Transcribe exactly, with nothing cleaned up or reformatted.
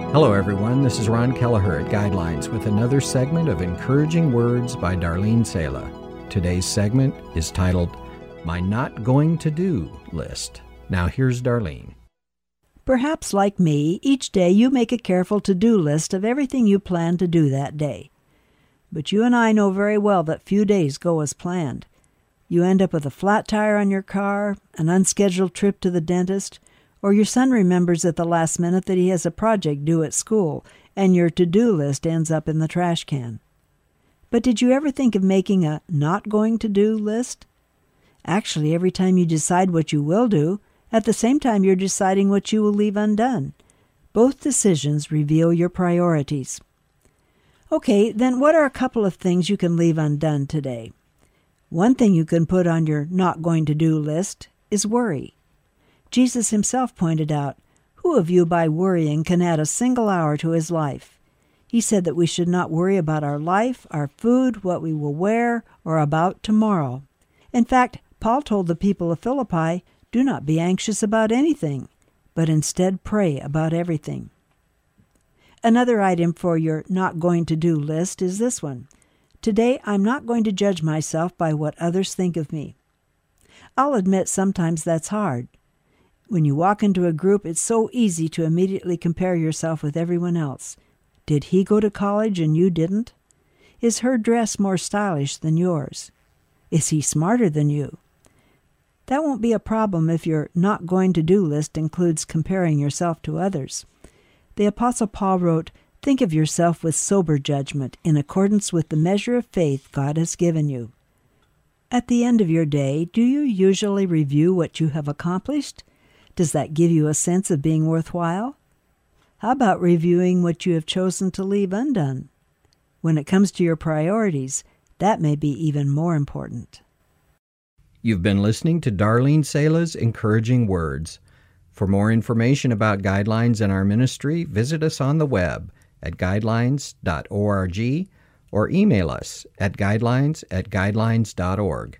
Hello, everyone. This is Ron Kelleher at Guidelines with another segment of Encouraging Words by Darlene Sala. Today's segment is titled, My Not Going to Do List. Now here's Darlene. Perhaps like me, each day you make a careful to-do list of everything you plan to do that day. But you and I know very well that few days go as planned. You end up with a flat tire on your car, an unscheduled trip to the dentist, or your son remembers at the last minute that he has a project due at school, and your to-do list ends up in the trash can. But did you ever think of making a not going to do list? Actually, every time you decide what you will do, at the same time you're deciding what you will leave undone. Both decisions reveal your priorities. Okay, then what are a couple of things you can leave undone today? One thing you can put on your not going to do list is worry. Jesus himself pointed out, who of you by worrying can add a single hour to his life? He said that we should not worry about our life, our food, what we will wear, or about tomorrow. In fact, Paul told the people of Philippi, do not be anxious about anything, but instead pray about everything. Another item for your not going to do list is this one. Today, I'm not going to judge myself by what others think of me. I'll admit sometimes that's hard. When you walk into a group, it's so easy to immediately compare yourself with everyone else. Did he go to college and you didn't? Is her dress more stylish than yours? Is he smarter than you? That won't be a problem if your not going to do list includes comparing yourself to others. The Apostle Paul wrote, think of yourself with sober judgment in accordance with the measure of faith God has given you. At the end of your day, do you usually review what you have accomplished? Does that give you a sense of being worthwhile? How about reviewing what you have chosen to leave undone? When it comes to your priorities, that may be even more important. You've been listening to Darlene Sala's Encouraging Words. For more information about Guidelines and our ministry, visit us on the web at guidelines dot org or email us at guidelines at guidelines dot org.